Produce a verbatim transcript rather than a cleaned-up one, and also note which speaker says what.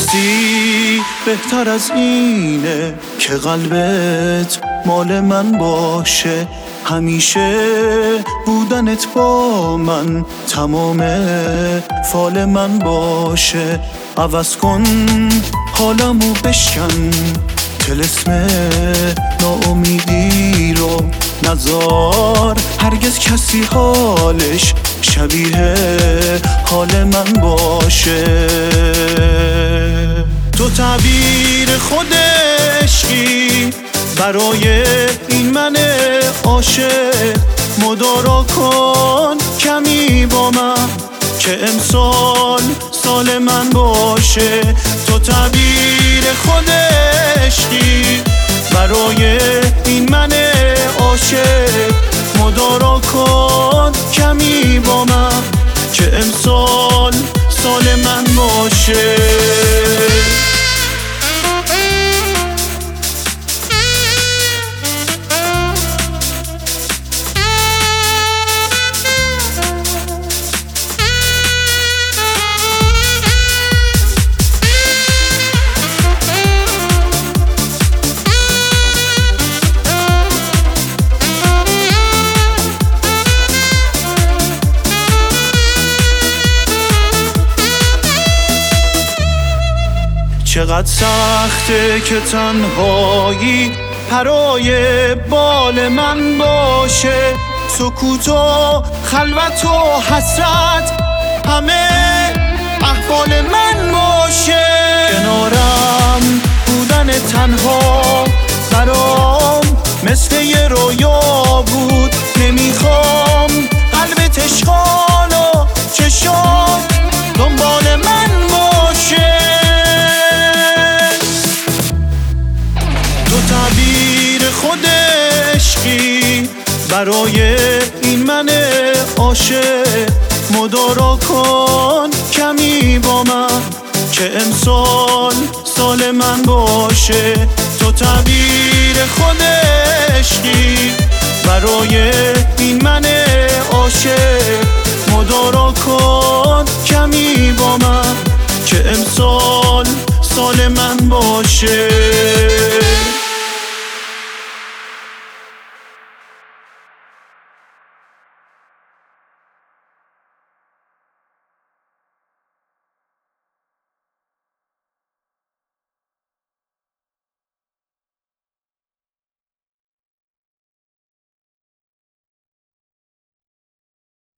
Speaker 1: راستی بهتر از اینه که قلبت مال من باشه، همیشه بودنت با من تمام فال من باشه. عوض کن حالمو بشکن، طلسم ناامیدی رو نذار هرگز کسی حالش شبیه حال من باشه. تو تعبیر خود عشقی برای این من عاشق، مدارا کن کمی با من که امسال سال من باشه. تو تعبیر خود عشقی برای این من عاشق، مدارا کن کمی با من که امسال سال من باشه. چقدر سخته که تنهایی پرای بال من باشه، سکوت و خلوت و حسرت همه احوال من باشه. کنارم بودن تنها برام مثل یه رویا بود، نمیخوام قلبت اشغال و چشام دنبال من باشه. تعبیر خود عشقی برای این من عاشق، مدارا کن کمی با من که امسال سال من باشه. تو تعبیر خود عشقی برای این من عاشق، مدارا کن کمی با من که امسال سال من باشه.